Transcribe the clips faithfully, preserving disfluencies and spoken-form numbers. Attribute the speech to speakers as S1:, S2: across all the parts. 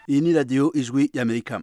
S1: Iyi ni radiyo ijwi y'Amerika.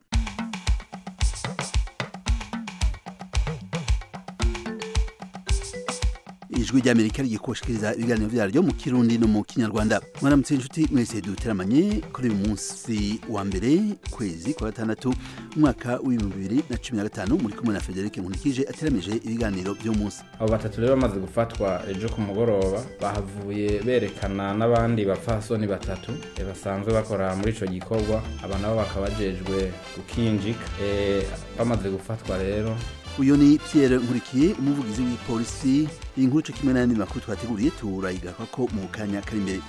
S1: Ijwi ry'Amerika rigikoshikiriza ibiganiro vyaryo mu Kirundi no mu Kinyarwanda. Mwaramutse inshuti mwese duteramanye kuri uyu munsi wa mbere kwezi kwa gatandatu umwaka w'ibihumbi bibiri na cumi na gatanu muri kumwe na Frederic Nkulikije ateramije ibiganiro byo munsi.
S2: Abo batatu rero bamaze gufatwa ejo ku mugoroba bahavuye berekana n'abandi bapfasoni batatu e basanzwe bakora muri ico gikorwa, aba nabo bakabajejwe gukinjika. E bamaze gufatwa rero
S1: uyu ni Pierre Nkurikiye umuvugizi w'ipolisi. Inkuru cyo kimwe n'andi makuru twateguriye turayigaka ko mu kanya kari imbere.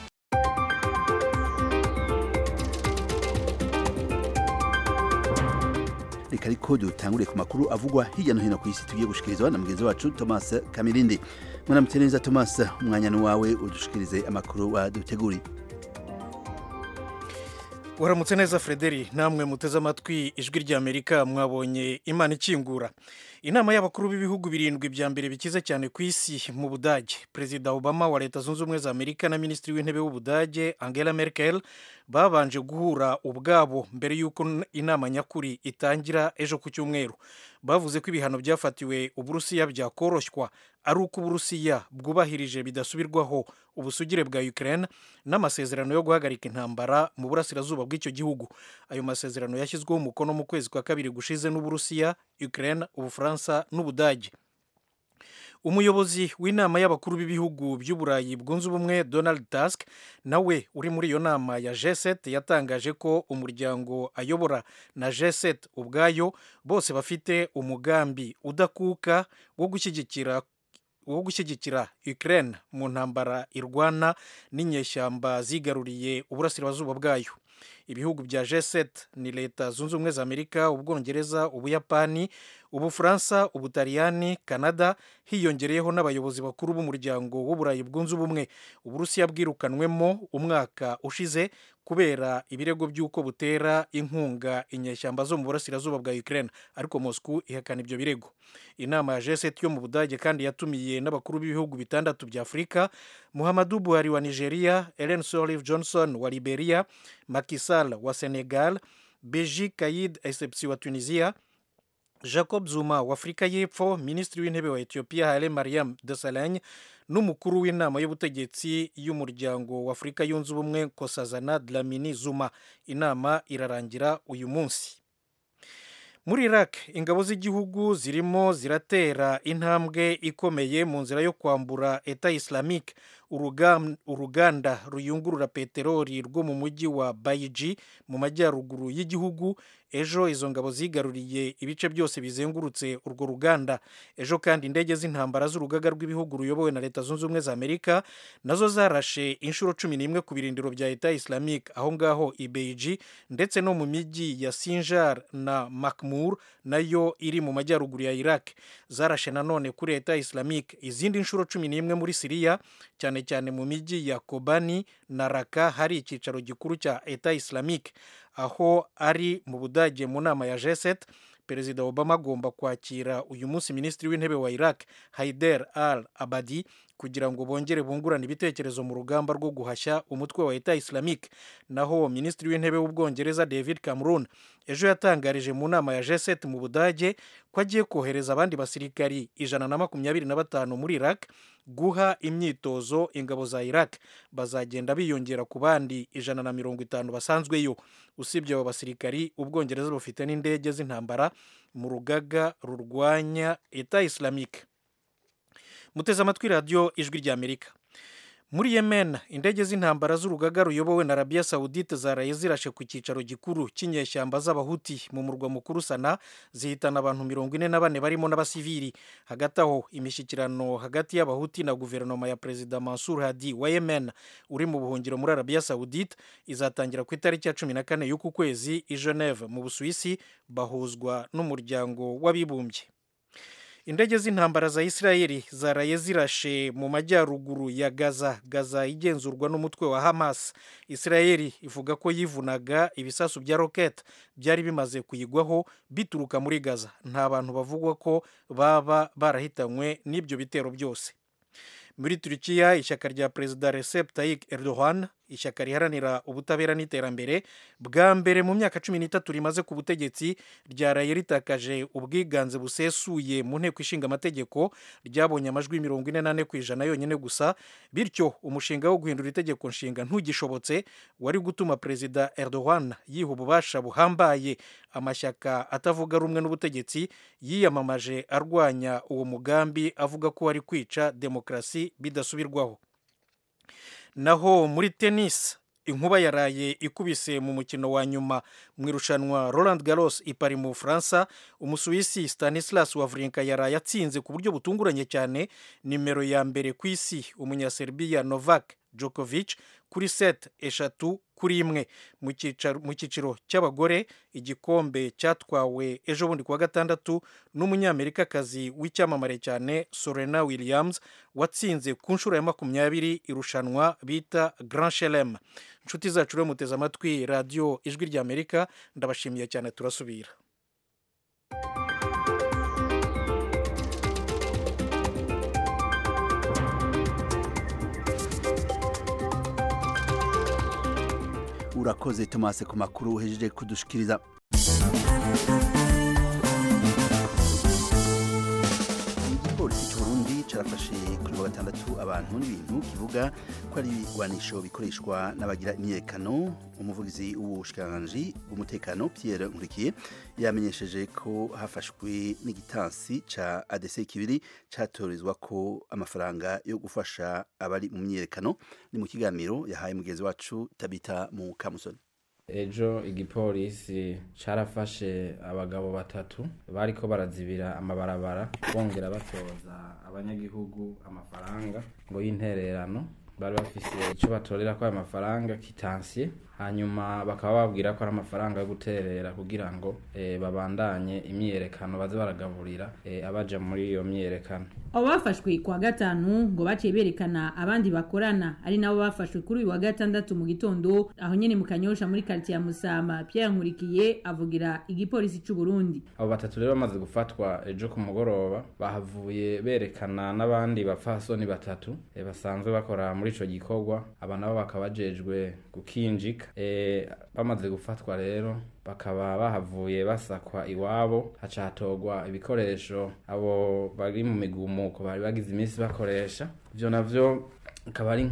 S1: Reka ariko dutangure ku makuru avugwa hirya no hino ku isi tugiye gushikirizwa na mugenzi wacu Thomas Kamirindi. Mwaramutse neza Thomas, umwanya wawe udushikirize amakuru waduteguriye.
S3: Waramutse neza Frederi, namwe muteze amatwi ijwi ry'Amerika. Mwabonye Imana ikingura. Inama y'abakuru b'ibihugu birindwi bya mbere bikize cyane ku isi mu Budage. Perezida Obama wa Leta Zunze Ubumwe za Amerika na Minisitiri w'Intebe w'Ubudage Angela Merkel babanje guhura ubwabo mbere y'uko inama nyakuri itangira ejo ku cyumweru. Bavuze ko ibihano byafatiwe Uburusiya byakoroshywa ari uko Uburusiya bwubahirije bidasubirwaho ubusugire bwa Ukraine n'amasezerano yo guhagarika intambara mu burasirazuba bw'icyo gihugu. Ayo masezerano yashyizweho umukono mu kwezi kwa kabiri gushize n'Uburusiya, Ukraine, Ubufaransa n'Ubudage. Umuyobozi w'inama y'abakuru b'ibihugu by'Uburayi bwunze ubumwe Donald Tusk nawe uri muri iyo nama ya G seven yatangaje ko umuryango ayobora na G seven ubwayo bose bafite umugambi udakuka wo gushyigikira wo gushyigikira Ukraine mu ntambara irwana n'inyeshyamba zigaruriye uburasirazuba bwayo. Ibihugu bya G seven ni Leta Zunze Ubumwe za Amerika, Ubwongereza, Ubuyapani, Ubufaransa, Ubutaliyani, Canada, hiyongereyeho n'abayobozi bakuru b'umuryango w'Uburayi bwunze ubumwe. Uburusiya bwirukanwemo umwaka ushize kubera ibirego by'uko butera inkunga inyeshyamba zo mu burasirazuba bwa Ukraine, ariko Moscow ihakana ibyo birego. Inama ya G seven yo mu Budage kandi yatumiye n'abakuru b'ibihugu bitandatu bya Afurika: Muhammadu Buhari wa Nigeria, Ellen Sirleaf Johnson wa Liberia, Macky Sall wa Senegal, Beji Caid Essebsi wa Tunisia, Jacob Zuma wa Afrika y'Epfo, Minisitiri w'Intebe wa Ethiopia Haile Mariam Desalegn n'umukuru w'inama y'ubutegetsi y'umuryango wa Afrika yunze ubumwe Nkosazana Dlamini Zuma. Inama irarangira uyu munsi. Muri Iraq, ingabo z'igihugu zirimo ziratera intambwe ikomeye mu nzira yo kwambura Eta Islamique uruganda ruyungurura peteroli rwo mu mujyi wa Bayiji mu majyaruguru y'igihugu. Ejo izo ngabo zigaruriye ibice byose bizengurutse urwo ruganda. Ejo kandi indege z'intambara z'urugaga rw'ibihugu ruyobowe na Leta Zunze Ubumwe za Amerika nazo zarashe inshuro cumi n'imwe ku birindiro bya Eta Islamique aho ngaho i Beiji, ndetse no mu mijyi ya Sinjar na Makmur nayo iri mu majyaruguru ya Iraq. Zarashe nanone kuri Eta Islamique izindi inshuro cumi n'imwe muri Syria, cyane cyane mu mijyi ya Kobani na Raqqa hari icyicaro gikuru cya Eta Islamique. Aho ari mu Budage mu nama ya G seven, Perezida Obama agomba kwakira uyu munsi Minisitiri w'Intebe wa Iraq Haider al-Abadi kugira ngo bongere bungurane ibitekerezo mu rugamba rwo guhashya umutwe wa Eta Islamique. Naho Minisitiri w'Intebe w'Ubwongereza David Cameron ejo yatangarije mu nama ya G seven mu Budage ko agiye kohereza abandi basirikari ijana na makumyabiri na batanu muri Iraq guha imyitozo ingabo za Iraq. Bazagenda biyongera ku bandi ijana na mirongo itanu basanzweyo. Usibye abo basirikari, Ubwongereza bufite n'indege z'intambara mu rugaga rurwanya Eta Islamique. Muteze amatwi radiyo ijwi ry'Amerika. Muri Yemen, indege z'intambara z'urugaga ruyobowe na Arabia Saudite zaraye zirashe ku cyicaro gikuru cy'inyeshyamba z'abahuti mu murwa mukuru Sana, zihitana abantu mirongo ine na bane barimo n'abasivili. Hagati aho, imishyikirano hagati y'abahuti na guverinoma ya Perezida Mansour Hadi wa Yemen uri mu buhungiro muri Arabia Saudite izatangira ku itariki ya cumi na kane y'uku kwezi i Geneve mu Busuwisi, bahuzwa n'umuryango w'abibumbye. Indege z'intambara za Israeli zaraye zirashe mu majyaruguru ya Gaza, Gaza igenzurwa n'umutwe wa Hamas. Israeli ivuga ko yivunaga ibisasu bya rocket byari bimaze kuyigwaho bituruka muri Gaza. Nta bantu bavugwa ko baba barahitanywe n'ibyo bitero byose. Muri Turkiya, ishyaka rya Perezida Recep Tayyip Erdogan ishyaka riharanira ubutabera n'iterambere, bwa mbere mu myaka cumi n'itatu rimaze ku butegetsi ryaraye ritakaje ubwiganze busesuye mu nteko ishinga amategeko, ryabonye amajwi mirongo ine n'ane ku ijana yonyine gusa, bityo umushinga wo guhindura itegeko nshinga ntugishobotse, wari gutuma perezida Erdogan yiha ububasha buhambaye amashyaka atavuga rumwe n'ubutegetsi yiyamamaje arwanya uwo mugambi avuga ko wari kwica demokarasi bidasubirwaho. Naho muri tennis, inkuba yaraye ikubise mu mukino wa nyuma mu irushanwa Roland Garros i Paris mu Bufaransa. Umusuwisi Stanislas Wawrinka yaraye atsinze ku buryo butunguranye cyane nimero ya mbere ku isi umunyaserbiya Novak Djokovic kuri set eshatu kuri imwe. Mu cyiciro cy'abagore igikombe cyatwawe ejo bundi kuwa gatandatu n'umunyamerikakazi w'icyamamare cyane Serena Williams watsinze ku nshuro ya makumyabiri irushanwa bita Grand Chelem. Inshuti zacu rero muteze amatwi radiyo ijwi ry'Amerika, ndabashimiye cyane, turasubira.
S1: Urakoze Thomas ku makuru uhejeje kudushikiriza. Igipolisi cy'u Burundi carafashe kuri wa gatandatu abantu n'ibintu kivuga ko ari ibigwanisho bikoreshwa n'abagira imyerekano. Umuvugizi w'ubushikiranganji bw'umutekano Pierre Nkurikiye yamenyesheje ko hafashwe n'igitansi ca A D C kibiri catorizwa ko amafaranga yo gufasha abari mu myerekano. Ni mu kiganiro yahaye mugenzi wacu Tabita mu Kamusoni.
S2: Ejo igipolisi carafashe abagabo batatu bariko barazibira amabarabara bongera batoza abanyagihugu amafaranga ngo y'intererano. Bari bafise icyo batorera ko amafaranga kitansiye, hanyuma bakaba babwira ko ari amafaranga yo guterera kugira ngo e, babandanye imyerekano baze baragaburira e, abaja muri iyo myerekano.
S4: Abo bafashwe kwa gatanu ngo baciye berekana abandi bakorana ari nabo bafashwe kuri uyu wa gatandatu mu gitondo aho nyene mu Kanyosha muri quartier ya Musama. Pierre Nkurikiye avugira igipolisi cy'u Burundi.
S2: Abo batatu rero bamaze gufatwa ejo ku mugoroba, bahavuye berekana n'abandi bapfasoni batatu e, basanzwe bakora muri ico gikorwa. Aba nabo bakaba bajejwe gukinjika. E, bamaze gufatwa rero bakaba bahavuye basakwa iwabo, hacatogwa ibikoresho abo bari mu migumuko bari bagize iminsi bakoresha. Ivyo navyo akaba ari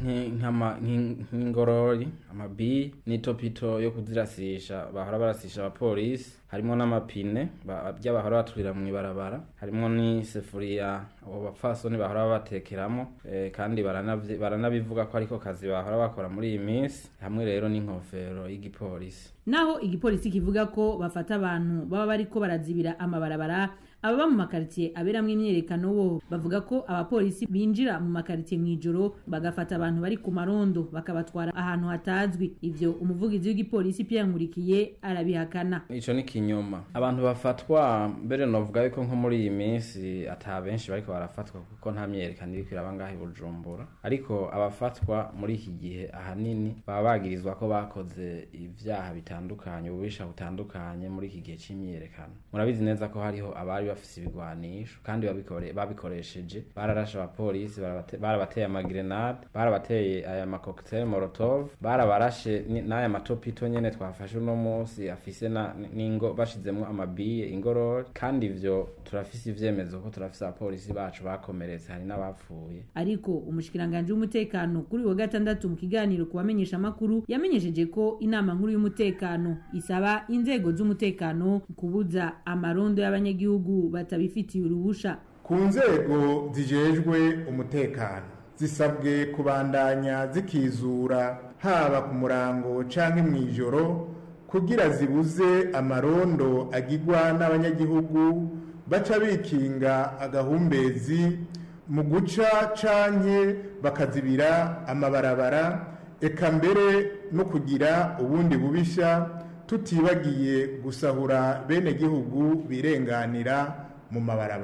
S2: nk'ingorori, amabi n'itopito yo kuzirasisha bahora barasisha abapolisi, harimo n'amapine by'abahora baturira mu ibarabara, harimo n'isefuriya abo bapfasoni bahora batekeramo e, kandi baranabivuga ko ariko kazi bahora bakora muri iyi minsi, hamwe rero n'inkofero y'igipolisi.
S4: Naho igipolisi kivuga ko bafata abantu baba bariko barazibira amabarabara, ababa mu makaritiye aberamwe imyerekano bo bavuga ko abapolisi binjira mu makaritiye mw'ijoro bagafata abantu bari ku marondo bakabatwara ahantu hatazwi. Ivyo umuvugizi w'igipolisi Pierre Nkurikiye arabihakana.
S2: Ico ni kinyoma. Abantu bafatwa mbere novuga yuko nko muri iyi minsi ata benshi bariko barafatwa kuko nta myerekano iriko iraba ngaho i Bujumbura, ariko abafatwa muri iki gihe ahanini baba bagirizwa ko bakoze ivyaha bitandukanye, ububisha butandukanye muri iki gihe c'imyerekano. Murabizi neza ko hariho abari bafise ibigwanisho kandi babikore babikoresheje, bararasha abapolisi, barabateye amagrenade, barabateye aya macocktail molotov, barabarashe n'aya matopito nyene twafashe uno munsi afise na ningo bashizemwo amabiye ingorori, kandi ivyo turafise ivyemezo ko turafise abapolisi bacu bakomeretse, hari n'abapfuye.
S4: Ariko umushikiranganje w'umutekano kuri wa gatandatu mu kiganiro kubamenyesha makuru yamenyesheje ko inama nkuru y'umutekano isaba inzego z'umutekano kubuza amarondo y'abanyagihugu batabifitiye uruhusha.
S5: Ku nzego zijejwe umutekano zisabwe kubandanya zikizura haba ku murango canke mw'ijoro kugira zibuze amarondo agirwa n'abanyagihugu baca bikinga agahumbezi mu guca canke bakazibira amabarabara, eka mbere no kugira ubundi bubisha, tutibagiye gusahura bene gihugu birenganira mu mabarabara.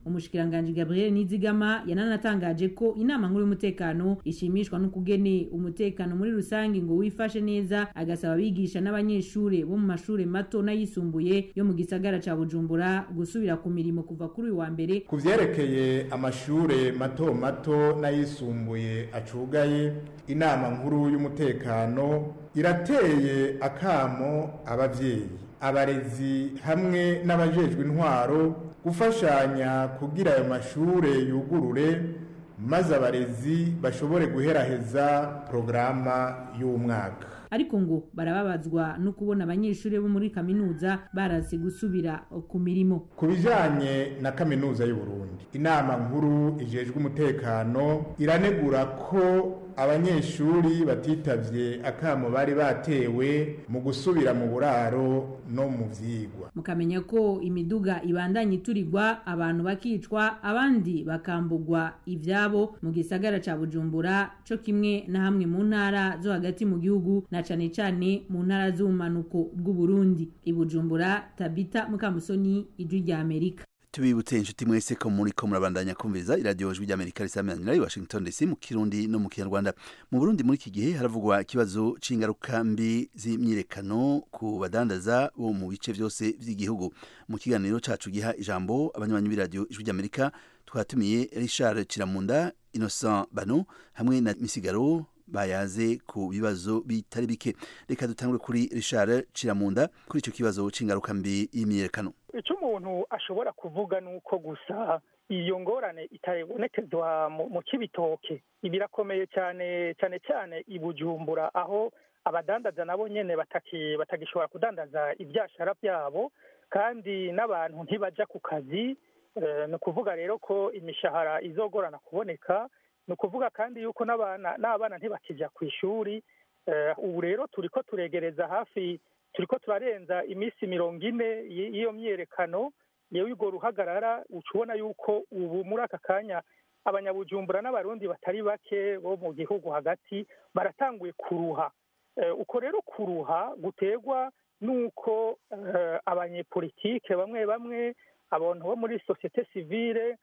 S4: umushikiranganje Gabriel Nizigama yananatangaje ko inama nkuru y'umutekano ishimishwa n'ukugene umutekano muri rusangi ngo wifashe neza, agasaba abigisha n'abanyeshure bo mu mashure mato n'ayisumbuye yo mu gisagara ca Bujumbura gusubira ku mirimo kuva kuri uyu wa mbere.
S5: Kuvyerekeye amashure mato mato n'ayisumbuye acugaye, inama nkuru y'umutekano irateye akamo abavyeyi, abarezi hamwe n'abajejwe intwaro gufashanya kugira ayo mashure yugurure maze abarezi bashobore guheraheza programa y'umwaka.
S4: Ariko ngo barababazwa no kubona abanyeshure bo muri kaminuza barase gusubira ku mirimo.
S5: Ku bijanye na kaminuza y'u Burundi, inama nkuru ijejwe umutekano iranegura ko abanyeshuri batitavye akamo bari batewe mu gusubira mu buraro no mu vyigwa.
S4: Mukamenya ko imiduga ibandanye iturirwa, abantu bakicwa, abandi bakambugwa ivyabo mu gisagara ca Bujumbura, co kimwe na hamwe mu ntara zo hagati mu gihugu na cane cane mu ntara z'ubumanuko bw'u Burundi. I Bujumbura, Tabita Mukamusoni, Ijwi rya Amerika.
S1: Tubibutse inshuti mwese ko muri ko murabandanya kumviza iradiyo Ijwi rya Amerika risamanira i Washington D C mu Kirundi no mu Kinyarwanda. Mu Burundi muri iki gihe haravugwa ikibazo c'ingaruka mbi z'imyirekano ku badandaza bo mu bice vyose vy'igihugu. Mu kiganiro cacu giha ijambo abanywanyi b'iradiyo Ijwi rya Amerika twatumiye Richard Ciramunda, Innocent Bano hamwe na Misigaro bayaze ku bibazo bitari bike. Reka dutangure kuri Richard Ciramunda kuri ico kibazo c'ingaruka mbi y'imyirekano.
S6: Icyo umuntu ashobora kuvuga nuko gusa iyo ngorane itabonekezwa mu Cibitoke ibirakomeye cyane cyane cyane i Bujumbura, aho abadandaza nabo nyene bataki batagishobora kudandaza ibyashara byabo kandi n'abantu ntibaja ku kazi. No kuvuga rero ko imishahara izogorana kuboneka, no kuvuga kandi yuko n'abana n'abana ntibakija ku ishuri. Ubu rero turiko turegereza hafi turiko turarenza imisi mirongo ine y'iyo myerekano yewe ugo ruhagarara. Ucubona yuko ubu muri aka kanya abanyabujumbura n'abarundi batari bake bo mu gihugu hagati baratanguye kuruha. Uko rero kuruha gutegwa nuko abanyepolitike bamwe bamwe, abantu bo muri societe civile,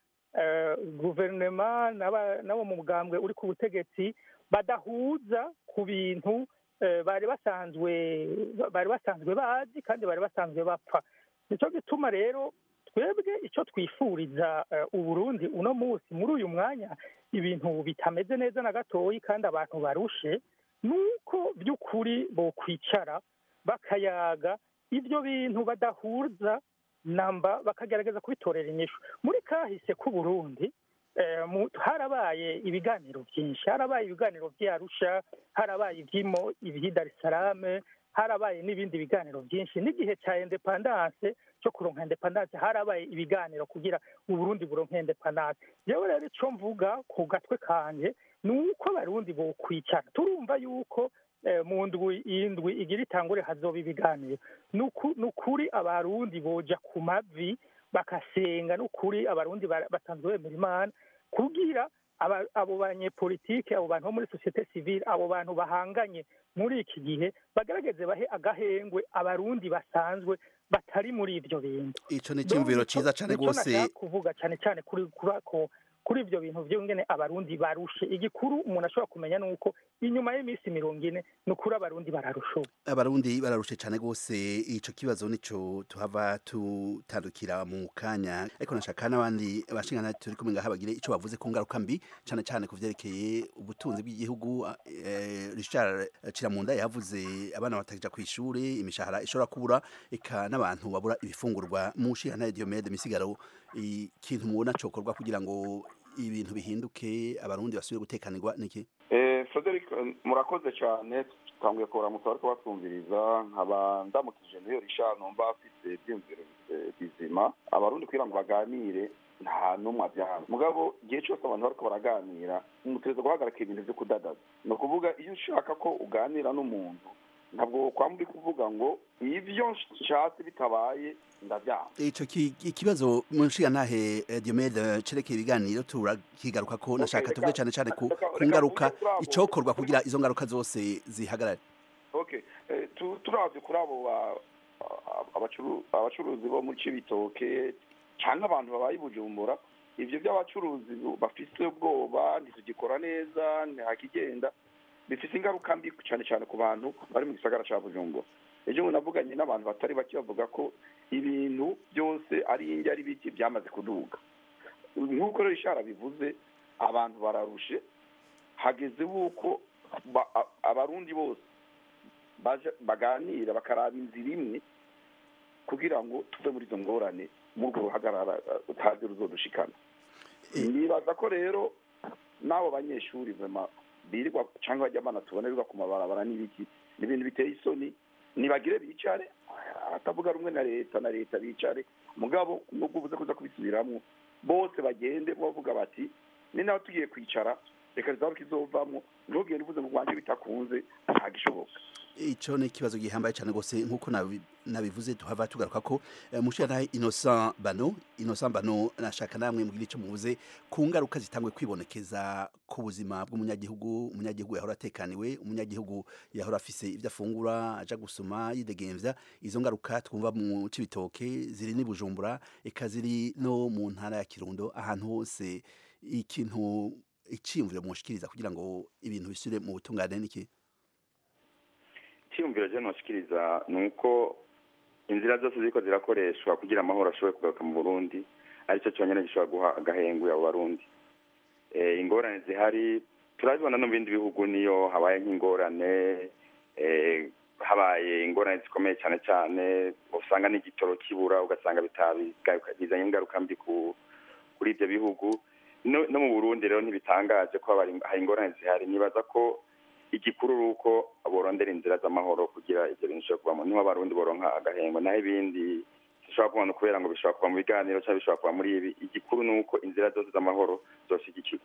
S6: guverinoma nabo mu mugambwe uri ku butegetsi badahuza ku bintu bari basanzwe bari basanzwe bazi kandi bari basanzwe bapfa. Nico gituma rero twebwe icyo twifuriza Uburundi uno munsi muri uyu mwanya ibintu bitameze neza na gatoyi kandi abantu barushe, nuko by'ukuri bo kwicara bakayaga ibyo bintu badahuza namba bakagerageza kubitorera inyishu. Muri kahise ku Burundi harabaye ibiganiro byinshi, harabaye ibiganiro by'Arusha, harabaye ibyimo ibyi Dar es Salaam, harabaye n'ibindi biganiro byinshi. N'igihe cya independence cyo kuronka independence harabaye ibiganiro kugira Uburundi buronke independence. Yewe rero icyo mvuga ku gatwe kanje nuko abarundi bo kwicara, turumva yuko mu ndwi indwi igira itangure hazoba ibiganiro. Nukuri abarundi boja ku mavi bakasenga, nukuri abarundi basanzwe bemera Imana kugira abo banyepolitike, abo bantu bo muri societe civile, abo bantu bahanganye muri iki gihe bagerageze bahe agahengwe abarundi basanzwe batari muri ibyo bintu.
S1: Ico ni cyumviro ciza cyane gose
S6: kuvuga cyane cyane kuri kurako kuri ibyo bintu byongene abarundi barushe. Igikuru umuntu ashobora kumenya nuko inyuma y'imisi mirongo ine nukuri abarundi bararusha. Abarundi
S1: bararushe cyane gose. Ico kibazo nico tuhava tutandukira mu kanya, ariko nashaka n'abandi bashingana turi kumenga habagire ico bavuze ku ngaruka mbi cyane cyane kuvyerekeye ubutunzi bw'igihugu. eh, Richard Ciramunda yavuze abana batakija ku ishuri, imishahara ishobora kubura, eka n'abantu babura ibifungurwa. Mu shingana Diomede Misigaro, ikintu mubona cokorwa kugira ngo ibintu bihinduke abarundi basubire gutekanirwa niki?
S7: Eh Frederic, murakoze cyane. Tanguye kora mutari ko batumviriza nkaba ndamukije niyo Richard numva afite byumviro bizima abarundi kugira ngo baganire nta numwe abyana. Mugabo gihe cyose abantu bariko baraganira umutezo guhagarika ibintu byo kudadaza. No kuvuga iyo ushaka ko uganira n'umuntu ntabwo kwamuri kuvuga ngo ivyo nshatse bitabaye ndavyanga.
S1: Ico kibazo munshiga nahe Diomede cereke ibiganiro turakigaruka ko nashaka tuvuge cyane cyane ku ngaruka icokorwa kugira izo ngaruka zose zihagarare.
S7: Okay, turavye kuri abo abacuruzi bo mu Cibitoke cyangwa abantu babaye Bujumbura ivyo by'abacuruzi bafise ubwoba ntitugikora neza ntihakigenda bifise ingaruka mbi cyane cyane ku bantu bari mu gisagara ca Bujumbura. Ejo navuganye n'abantu batari bake bavuga ko ibintu byose ari ingi ari biki byamaze kuduga. Nk'uko rero ishara bivuze abantu bararushe hageze uko abarundi bose baganira bakaraba inzira imwe kugira ngo tuve muri izo ngorane muri urwo ruhagarara utazi ruzodushikana. Nibaza ko rero n'abo banyeshuri birirwa cyangwa bajya abana tubonerwa ku mabarabara n'ibiki n'ibintu biteye isoni nibagire bicare atavuga rumwe na leta na leta bicare mugabo nubwo ubuze kuza kubisubiramwo bose bagende bavuga bati ni naho tugiye kwicara reka rizaba kizovamwo ntugende uvuze mu Rwanda bitakunze ntagishoboka.
S1: Ico ni kibazo gihambaye cyane gose nkuko nabivuze tuhava tugaruka ko mushira Innocent Bano Innocent Bano nashaka namwe mugira ico muvuze ku ngaruka zitangwe kwibonekeza ku buzima bw'umunyagihugu umunyagihugu yahora atekaniwe umunyagihugu yahora afise ivyo afungura aja gusuma yidegemvya izo ngaruka twumva mu Cibitoke ziri ni Bujumbura eka ziri no mu ntara ya Kirundo ahantu hose ikintu iciyumviro mushikiriza kugira ngo ibintu bisure mu butungane niki
S8: icyumviro je noshikiriza nuko inzira zose ziko zirakoreshwa kugira amahoro ashobore kugaruka mu Burundi aricyo cyonyine gishobora guha agahengu abo Barundi. Eh ingorane zihari turabibona no mu bindi bihugu niyo habaye nk'ingorane eh habaye ingorane zikomeye cyane cyane usanga n'igitoro kibura ugasanga bitabi bizanye ingaruka mbi ku kuri ibyo bihugu no, no mu Burundi rero ntibitangaje ko hari ingorane zihari. Nibaza ko igikuru ruko aborondera inzira z'amahoro kugira ibyo bintu bishobora kuba niho Abarundi boronka agahengo naho ibindi bishobora kubona kubera ngo bishobora kuba mu biganiro cyangwa bishobora kuba muri ibi. Igikuru nuko inzira zose z'amahoro zoshigikirwa.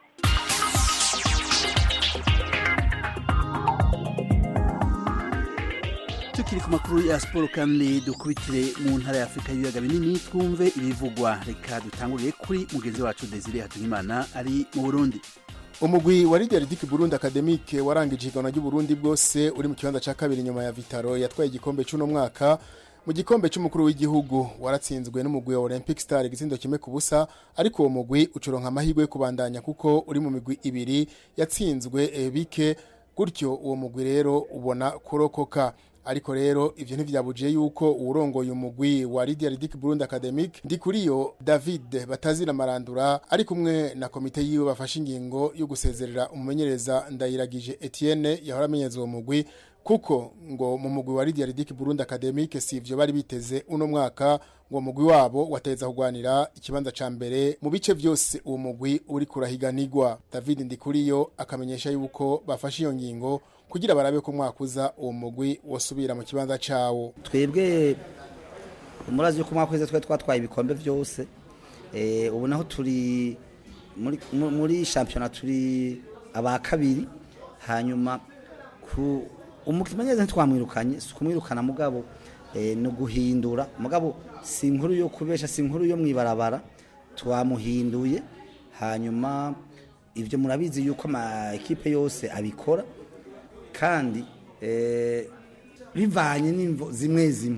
S1: Tukiri ku makuru ya sport kandi dukubitire mu ntara ya Afrika y'ibiyaga binini twumve ibivugwa. Reka dutangurire kuri mugenzi wacu Desire Hatungimana ari mu Burundi.
S5: Umugwi wa Lydia Ridic Burundi Academique warangije igana ry'u Burundi bwose uri mu kibanza ca kabiri nyuma ya Vitaro yatwaye igikombe cy'uno mwaka. Mu gikombe cy'umukuru w'igihugu waratsinzwe n'umugwi wa Olympic Star igitsindo kimwe ku busa ariko uwo mugwi ucuronka amahirwe yo kubandanya kuko uri mu migwi ibiri yatsinzwe e, bike gutyo uwo mugwi rero ubona kurokoka. Ariko rero ivyo ntivyabuje yuko urongoye umugwi wa Lydia Ridic Burundi Academique Ndikuriyo David Batazira Marandura ari kumwe na komite yiwe bafashe ingingo yo gusezerera umumenyereza Ndayiragije Etienne yahora amenyeza uwo mugwi kuko ngo mu mugwi wa Lydia Ridic Burundi Academique sivyo bari biteze uno mwaka ngo mugwi wabo wateza kugwanira ikibanza ca mbere mu bice vyose uwo mugwi uri kurahiganirwa. David Ndikuriyo akamenyesha yuko bafashe iyo ngingo kugira barabe ko mwakuza uwo mugwi wasubira mu kibanza cawo.
S9: Twebwe umurazi yo kumwakuza twe twatwaye ibikombe byose eh ubu naho turi muri muri championnat turi aba kabiri hanyuma ku umukimenyeze twamwirukanye sukumwirukana mugabo eh no guhindura mugabo si inkuru yo kubesha si inkuru yo mwibarabara twamuhinduye hanyuma ivyo murabizi yuko ama equipe yose abikora kandi eh bivanye n'imvo zimwe zimwe.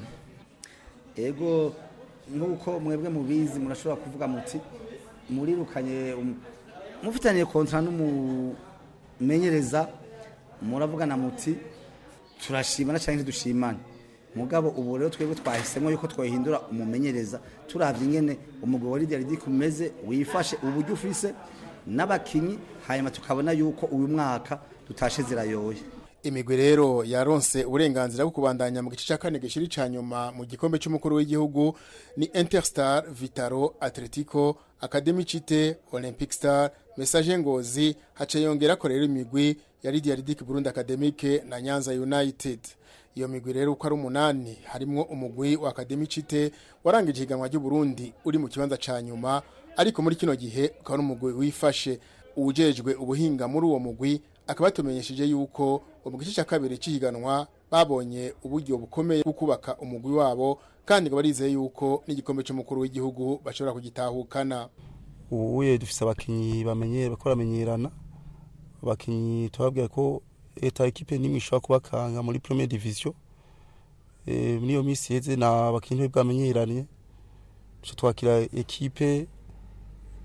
S9: Ego nkuko mwebwe mubizi murashobora kuvuga muti murirukanye um, mufitaniye kontra n'umumenyereza muravugana muti turashimana cyangwa dushimana mugabo ubu rero twebwe twahisemo yuko twohindura umumenyereza turavye ingene umugwi wa Lydia Ridic umeze wifashe uburyo ufise n'abakinyi hanyuma tukabona yuko uyu mwaka tutashe zirayoye.
S5: Imigwi rero yaronse uburenganzira bwo kubandanya mu gice cya kane gishiri ca nyuma mu gikombe cy'umukuru w'igihugu ni Interstar, Vitaro, Atletico, Academicite, Olympic Star, Message Ngozi hace yongera ko rero imigwi ya Lydia Ridic Burundi Academique na Nyanza United. Iyo migwi rero uko ari umunani harimwo umugwi wa Academicite warangije higanwa ry'u Burundi uri mu kibanza ca nyuma ariko muri kino gihe ukaba umugwi wifashe ujejwe ubuhinga muri uwo mugwi akaba tumenyesheje yuko mu gice cya kabiri cy'ihiganwa babonye uburyo bukomeye bwo kubaka umugwi wabo kandi ngo barizeye yuko n'igikombe cy'umukuru w'igihugu bashobora kugitahukana.
S10: Ubuye dufise abakinyi bamenyere bakora amenyerana abakinyi twabwiye ko eta equipe nimwe ishobora kubakanga muri première division eh niyo misi yeze na abakinyi bwamenyeranye cyo twakira equipe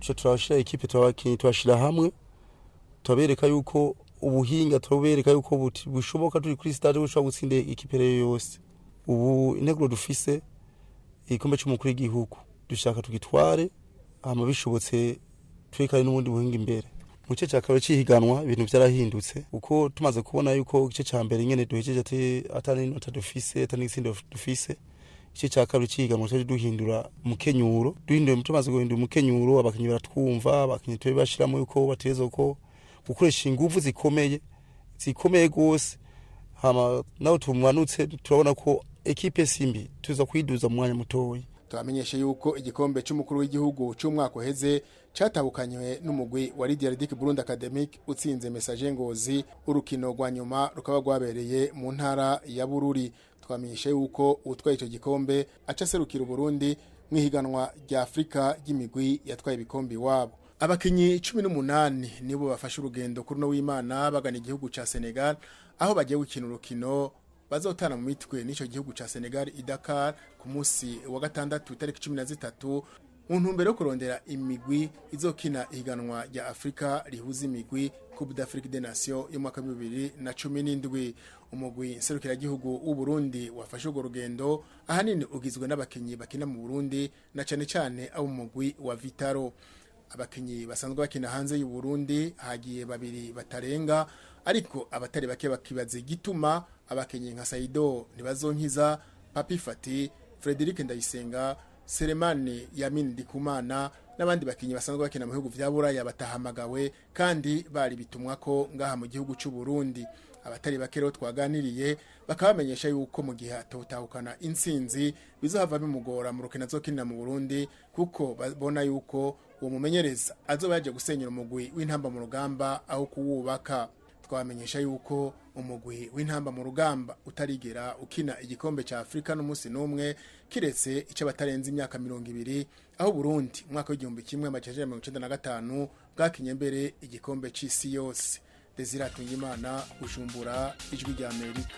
S10: tuca turashira ekipe turabakinyi turashira hamwe tubereka yuko ubuhinga tubereka yuko bushoboka turi kuri stade bushobora gutsinda ekipe yose. Ubu integuro dufise igikombe cy'umukuru w'igihugu dushaka tugitware hama bishobotse twekane n'ubundi buhinga imbere. Mu gice cya kabiri cy'ihiganwa ibintu byarahindutse uko tumaze kubona yuko igice cya mbere nyene duhejeje ati atari nota dufise atari n'itsindo dufise. Igice cya kabiri cy'ihiganwa cyo duhindura umukenyuro duhinduye tumaze guhindura umukenyuro abakinyi baratwumva abakinyi twe bashiramo yuko batezo ko gukoresha ingufu zikomeye zikomeye gose hama naho tumwanutse turabona ko ekipe simbi tuza kwiduza mu mwanya mutoyi.
S5: Turamenyesha yuko igikombe cy'umukuru w'igihugu cy'umwaka uheze catabukanywe n'umugwi wa Lydia Ridic Burundi Academic utsinze Message Ngozi urukino rwa nyuma rukaba rwabereye mu ntara ya Bururi. Twamenyesha yuko utwaye icyo gikombe aca serukira Burundi mwihiganwa rya Afrika y'imigwi yatwaye ibikombe wabo. Abakinyi cumi n'umunani nibo bafashe urugendo kuri no w'Imana bagana igihugu ca Senegal aho bagiye gukina urukino bazotana mu mitwe n'ico gihugu ca Senegal i Dakar ku munsi wa gatandatu tariki cumi na zitatu mu ntumbero yo kurondera imigwi izokina ihiganwa rya Afrika rihuza imigwi Coupe d'Afrique des Nations yo mwaka bibiri na cumi n'indwi. Umugwi serukira gihugu w'u Burundi wafashe urwo rugendo ahanini ugizwe n'abakinyi bakina mu Burundi na cane cane abo mugwi wa Vitaro. Abakinyi basanzwe bakina hanze y'u Burundi hagiye babiri batarenga ariko abatari bake bakibaza igituma abakinyi nka Saido Ntibazonkiza, Papi Fati, Frederic Ndayisenga, Selemani Yamin Dikumana n'abandi bakinyi basanzwe bakina mu bihugu vya Buraya batahamagawe kandi bari bitumwa ko ngaha mu gihugu cy'u Burundi. Abatari bake rero twaganiriye bakabamenyesha yuko mu gihe atotahukana intsinzi bizohava bimugora mu rukino azokinira mu Burundi kuko babona yuko uwo mumenyereza azoba yaje gusenyera umugwi w'intamba mu rugamba aho kuwubaka. Twamenyesha yuko umugwi w'intamba mu rugamba utarigera ukina igikombe ca Afrika n'umunsi n'umwe kiretse ico batarenze imyaka mirongo ibiri aho Burundi mwaka w'igihumbi kimwe amajana mirongo icenda na gatanu bwakinye mbere igikombe c'isi yose. Desire Tungimana, Bujumbura, Ijwi rya Amerika.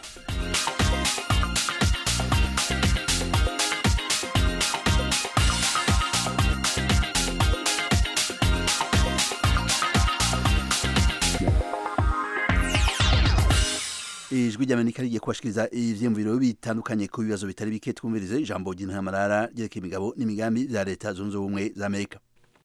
S1: Ijwi rya Amerika rigiye kubashikiriza ivyiyumviro bitandukanye ku bibazo bitari bike. Twumvirize ijambo ry'intamarara ryerekeye imigabo n'imigambi za leta zunze ubumwe za Amerika.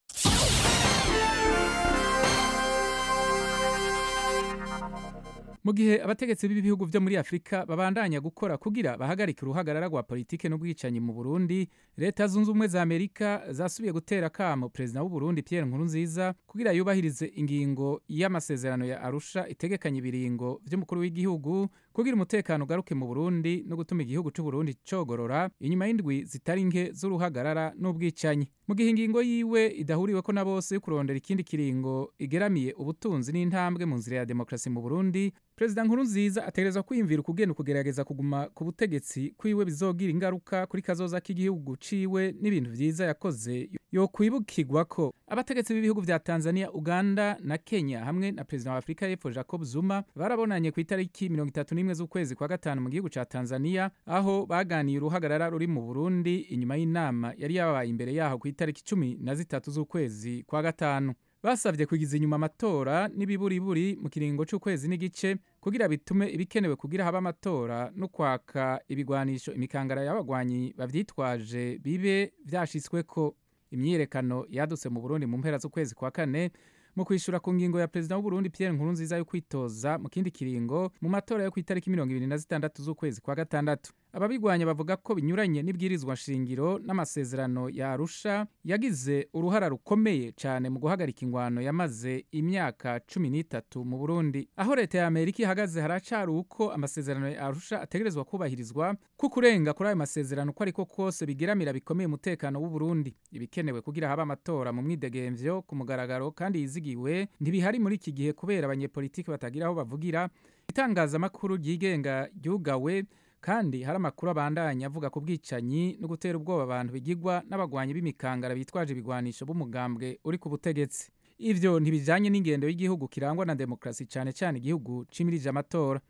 S11: Mu gihe abategetsi b'ibihugu vyo muri Afrika babandanya gukora kugira bahagarika uruhagarara rwa politike n'ubwicanyi mu Burundi, leta zunze ubumwe za Amerika zasubiye gutera kamo president w'u Burundi Pierre Nkurunziza kugira yubahirize ingingo y'amasezerano ya Arusha itegekanye ibiringo vy'umukuru w'igihugu kugira umutekano ugaruke mu Burundi no gutuma igihugu c'u Burundi cogorora inyuma y'indwi zitari nke z'uruhagarara n'ubwicanyi. Mu gihe ingingo yiwe idahuriweko na bose yo kurondera ikindi kiringo igeramiye ubutunzi n'intambwe mu nzira ya demokrasi mu Burundi, President Nkurunziza ategerezwa kwiyumvira ukugenda kugerageza kuguma ku butegetsi kwiwe bizogira ingaruka kuri kazoza k'igihugu ciwe n'ibintu vyiza yakoze yo kwibukirwa ko abategetsi b'ibihugu vya Tanzania, Uganda na Kenya hamwe na President wa Afrika y'Epfo Jacob Zuma barabonanye ku itariki mirongo itatu n'imwe z'ukwezi kwa gatanu mu gihugu ca Tanzania aho baganiye uruhagarara ruri mu Burundi inyuma y'inama yari yabaye imbere yaho ku itariki cumi na zitatu z'ukwezi kwa gatanu. Basavye kugiza inyuma amatora n'ibiburiburi mu kiringo c'ukwezi n'igice kugira bitume ibikenewe kugira haba amatora no kwaka ibigwanisho imikangara y'abagwanyi bavyitwaje bibe vyashitsweko. Imyiyerekano yadutse mu Burundi mu mpera z'ukwezi kwa kane mu kwishura ku ngingo ya President w'u Burundi Pierre Nkurunziza yo kwitoza mu kindi kiringo mu matora yo ku itariki mirongo ibiri na zitandatu z'ukwezi kwa gatandatu. Ababigwanya bavuga ko binyuranye n'ibwirizwa shingiro n'amasezerano ya Arusha yagize uruhara rukomeye cyane mu guhagarika ingwano yamaze imyaka cumi n'itatu mu Burundi. Aho leta ya Amerika ihagaze haracari uko amasezerano ya Arusha ategerezwa kubahirizwa ku kurenga kuri ayo masezerano ko ariko kose bigiramira bikomeye umutekano w'u Burundi. Ibikenewe kugira haba amatora mu mwidegemvyo ku mugaragaro kandi yizigiwe ntibihari muri iki gihe kubera abanyepolitiki batagira aho bavugira. Itangazamakuru ryigenga ryugawe kandi hari amakuru abandanya avuga ku bwicanyi no gutera ubwoba abantu bigirwa n'abagwanyi b'imikangara bitwaje ibigwanisho b'umugambwe uri ku butegetsi. Ivyo ntibijanye n'ingendo y'igihugu kirangwa na demokrasi cyane cyane igihugu cimirije amatora.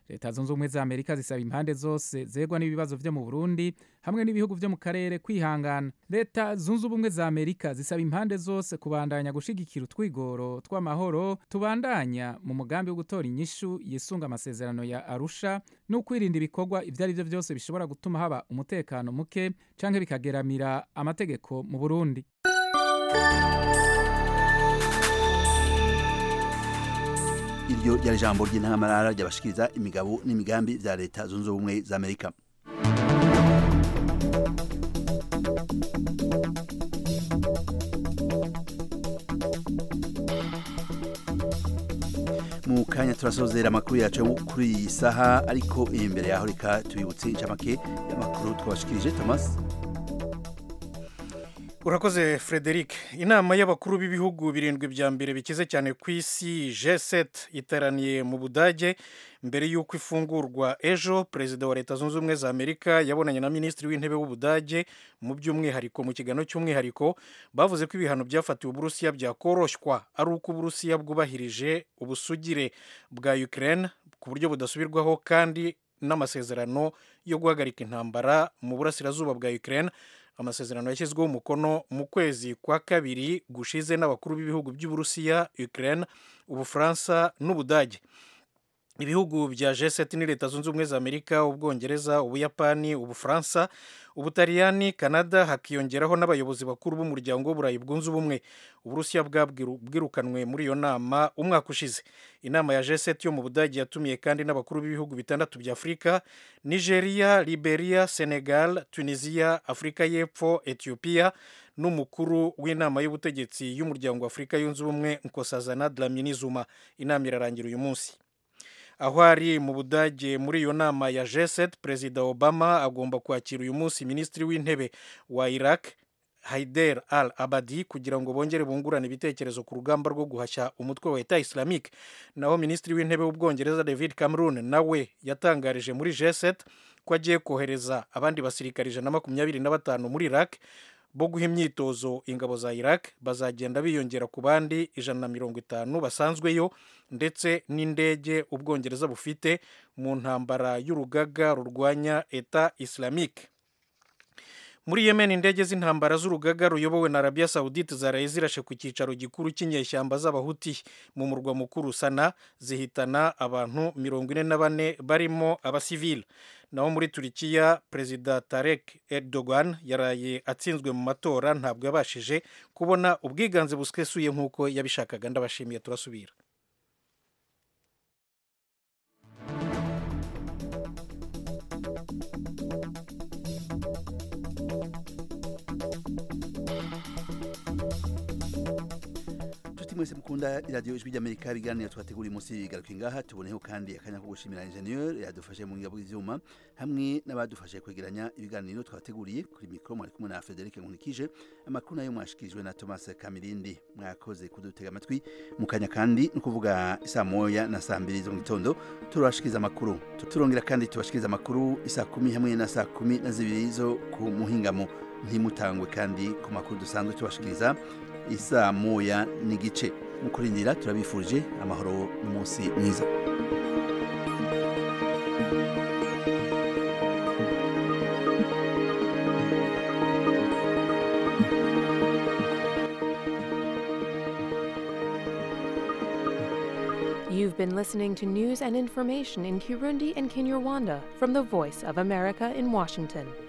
S11: leta zunze ubumwe za amerika zisaba impande zose zegwa n'ibibazo vyo mu burundi hamwe n'ibihugu vyo mu karere kwihangana. leta zunze ubumwe za amerika zisaba impande zose kubandanya gushigikira utwigoro tw'amahoro tubandanya mu mugambi wo gutora inyishu yisunga amasezerano ya arusha no kwirinda ibikorwa ivyo ari vyo vyose bishobora gutuma haba umutekano muke canke bikageramira amategeko mu burundi.
S1: iryo ryari ijambo ry'intamarara ryabashikiriza imigabo n'imigambi vya leta zunze ubumwe za amerika. mu kanya turasozera amakuru yacu kuri iyi saha, ariko imbere yaho reka tubibutse incamake y'amakuru twabashikirije. Thomas.
S3: urakoze Frederic. inama y'abakuru b'ibihugu birindwi bya mbere bikize cyane ku isi G sept iteraniye mu Budage mbere y'uko ifungurwa ejo. Perezida wa leta zunze ubumwe za amerika yabonanye na minisitiri w'intebe w'Ubudage mu by'umwihariko mu kiganiro cy'umwihariko bavuze ko ibihano byafatiwe Uburusiya byakoroshywa ari uko Uburusiya bwubahirije ubusugire bwa Ukraine ku buryo budasubirwaho kandi n'amasezerano yo guhagarika intambara mu burasirazuba bwa Ukraine, amasezerano yashyizweho umukono mu kwezi kwa kabiri gushize n'abakuru b'ibihugu by'Uburusiya, Ukraine, Ubufaransa n'Ubudage. ibihugu bya G sept ni leta zunze ubumwe za amerika, Ubwongereza, Ubuyapani, Ubufaransa, Ubutaliyani, Canada, hakiyongeraho n'abayobozi bakuru b'umuryango w'Uburayi bwunze ubumwe. Uburusiya bwirukanwe muri iyo nama umwaka ushize. Inama ya G sept yo mu Budage yatumiye kandi n'abakuru b'ibihugu bitandatu bya Afurika: Nigeria, Liberia, Senegal, Tunisia, Afurika y'Epfo, Ethiopia, n'umukuru w'inama y'ubutegetsi y'umuryango w'Afurika yunze ubumwe Nkosazana Dlamini Zuma. Inama irarangira uyu munsi. Aho ari mu Budage muri iyo nama ya G sept, Perezida Obama agomba kwakira uyu munsi Minisitiri w'Intebe wa Iraq Haider al-Abadi kugira ngo bongere bungurane ibitekerezo ku rugamba rwo guhashya umutwe wa Etat Islamique. Naho Minisitiri w'Intebe w'Ubwongereza David Cameron nawe yatangarije muri G sept ko agiye kohereza abandi basirikari ijana na makumyabiri na batanu muri Iraq bo guha imyitozo ingabo za Iraq. Bazagenda biyongera ku bandi ijana na mirongo itanu basanzweyo ndetse n'indege Ubwongereza bufite mu ntambara y'urugaga rurwanya Etat Islamique. Muri Yemen, indege z'intambara z'urugaga ruyobowe na Arabia Saudite zaraye zirashe ku cyicaro gikuru cy'inyeshyamba z'abahuti mu murwa mukuru Sana, zihitana abantu mirongo ine na bane barimo abasivili. Naho muri Turikiya, Perezida Tarek Erdogan yaraye atsinzwe mu matora, ntabwo yabashije kubona ubwiganze busesuye nk'uko yabishakaga. Ndabashimiye, turasubira.
S1: mwese mukunda iradiyo ijwi ry'Amerika, ibiganiro twateguriye munsi bigaruka ngaha. tuboneho kandi akanya ko gushimira ingenieur yadufashe mu ngabo z'ivyuma hamwe n'abadufashe kwegeranya ibiganiro twateguriye. Kuri mikro mwari kumwe na Frederic Nkunikije. Amakuru nayo mwashikirijwe na Thomas Kamirindi. Mwakoze kudutega amatwi. Mukanya kandi no kuvuga isa moya na saa mbiri zo mu gitondo turashikiriza amakuru. Turongera kandi tubashikiriza amakuru isa kumi hamwe na saa kumi na zibiri zo ku muhingamo. Ntimutangwe kandi ku makuru dusanzwe tubashikiriza isa moya n'igice. Mukurindira turabifurije amahoro n'umunsi mwiza.
S12: You've been listening to news and information in Kirundi and Kinyarwanda from the Voice of America in Washington.